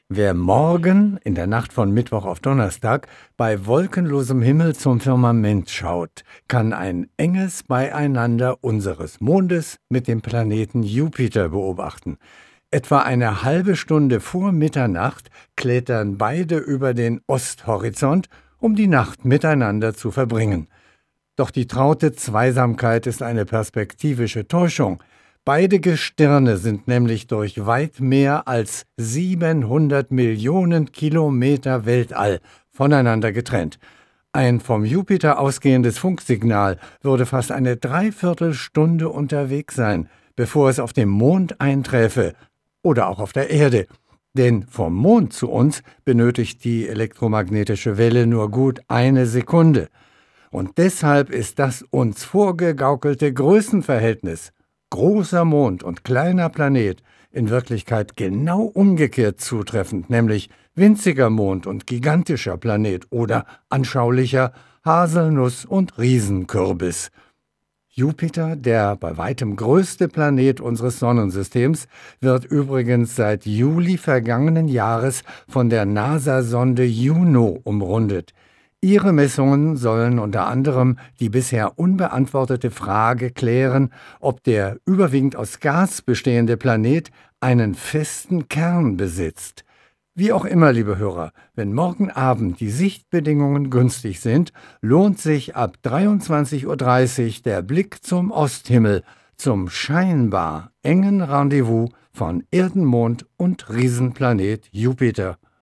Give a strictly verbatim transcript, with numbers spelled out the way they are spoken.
Wer morgen in der Nacht von Mittwoch auf Donnerstag bei wolkenlosem Himmel zum Firmament schaut, kann ein enges Beieinander unseres Mondes mit dem Planeten Jupiter beobachten. Etwa eine halbe Stunde vor Mitternacht klettern beide über den Osthorizont, um die Nacht miteinander zu verbringen. Doch die traute Zweisamkeit ist eine perspektivische Täuschung. Beide Gestirne sind nämlich durch weit mehr als siebenhundert Millionen Kilometer Weltall voneinander getrennt. Ein vom Jupiter ausgehendes Funksignal würde fast eine Dreiviertelstunde unterwegs sein, bevor es auf dem Mond einträfe oder auch auf der Erde. Denn vom Mond zu uns benötigt die elektromagnetische Welle nur gut eine Sekunde. Und deshalb ist das uns vorgegaukelte Größenverhältnis großer Mond und kleiner Planet in Wirklichkeit genau umgekehrt zutreffend, nämlich winziger Mond und gigantischer Planet oder anschaulicher Haselnuss und Riesenkürbis. Jupiter, der bei weitem größte Planet unseres Sonnensystems, wird übrigens seit Juli vergangenen Jahres von der NASA-Sonde Juno umrundet. Ihre Messungen sollen unter anderem die bisher unbeantwortete Frage klären, ob der überwiegend aus Gas bestehende Planet einen festen Kern besitzt. Wie auch immer, liebe Hörer, wenn morgen Abend die Sichtbedingungen günstig sind, lohnt sich ab dreiundzwanzig Uhr dreißig der Blick zum Osthimmel, zum scheinbar engen Rendezvous von Erdenmond und Riesenplanet Jupiter.